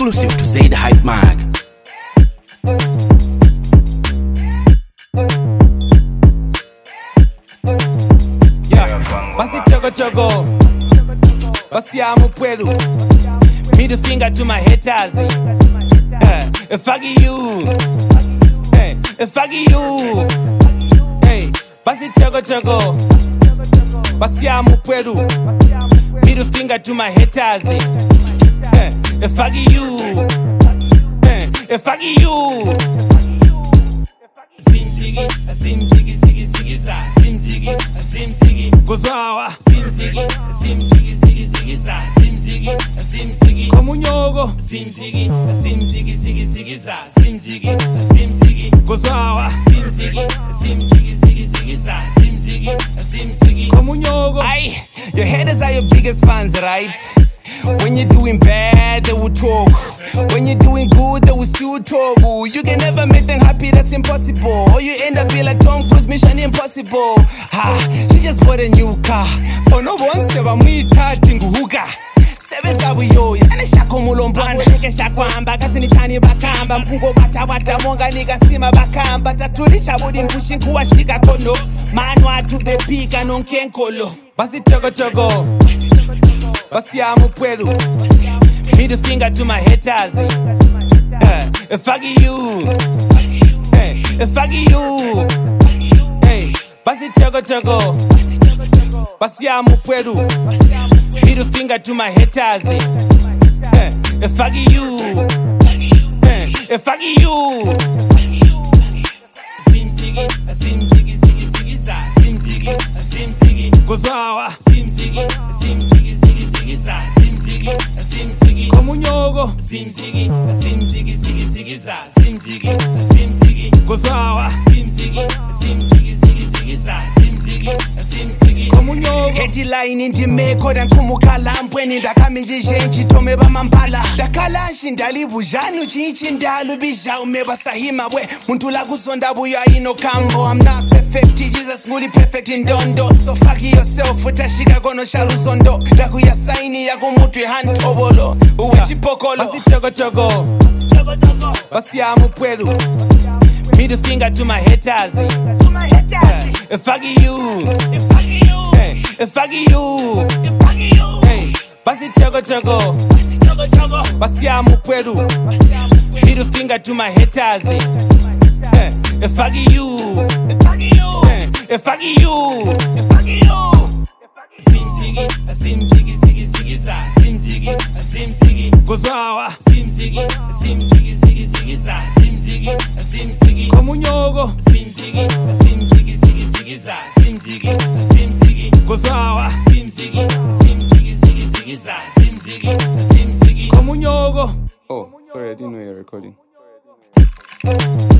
exclusive to Zaid Hype Mag. Yeah, basi chogo, basi amu pwelu. Middle finger to my haters. Fuck you, fuck you. Hey, basi chogo, basi amu pwelu. Middle finger to my haters. Fuck you, fuck you. Sim ziggy za, sim ziggy, gozawa, sim ziggy za, sim ziggy, komunyogo, sim ziggy za, sim ziggy, gozawa, sim ziggy za, sim ziggy, komunyogo. Aye, your haters are your biggest fans, right? When you're doing bad, they will talk. When you're doing good, they will still talk. You can never make them happy, that's impossible. Or you end up being like Tom Cruise, Mission Impossible. Ha, she just bought a new car. For no one, seba mwita tinguhuka. Sebe sabu yo, yani shako mulombana. Nike shako amba, kasi ni chani bakamba. Mpungo bata monga, nika sima bakamba. Tatulisha budi mpushi kuwa shika kono. Manwa tude pika nonkenkolo. Basi chogo. Basi amu pwelu. Middle finger to my haters. Fuck you, fuck you. Hey, basi chogo. Basi amu pwelu. Middle finger to my haters. Fuck you, fuck you. Sim ziggy za, sim ziggy, gozawa, sim ziggy za, sim ziggy, komunyogo, sim ziggy za, sim ziggy, gozawa, sim ziggy za, sim ziggy, komunyogo. Headline ndimeko dankumukala mpweni ndakaminjishenji tome bamampala dakalashi ndalibujanu chinchi ndalu bijaume basahima we muntu lagusonda buya ino kambo. I'm not perfect, Jesus nguli perfect in dondo. So fuck yourself, utashika kono shalusondo. Daku ya saini ya kumutu hantobolo. Uwe chipokolo. Basi chogo. Basi amu pwelu. Middle finger to my haters. Fuck you, fuck you. Hey, basi chogo. Basi amu pwelu. Middle finger to my haters. Fuck you, fuck you. Sim ziggy za, sim ziggy, gozawa, sim ziggy za, sim ziggy, komunyogo, sim ziggy za, sim ziggy, gozawa, sim ziggy za, sim ziggy, komunyogo. Oh, sorry, I didn't know you're recording.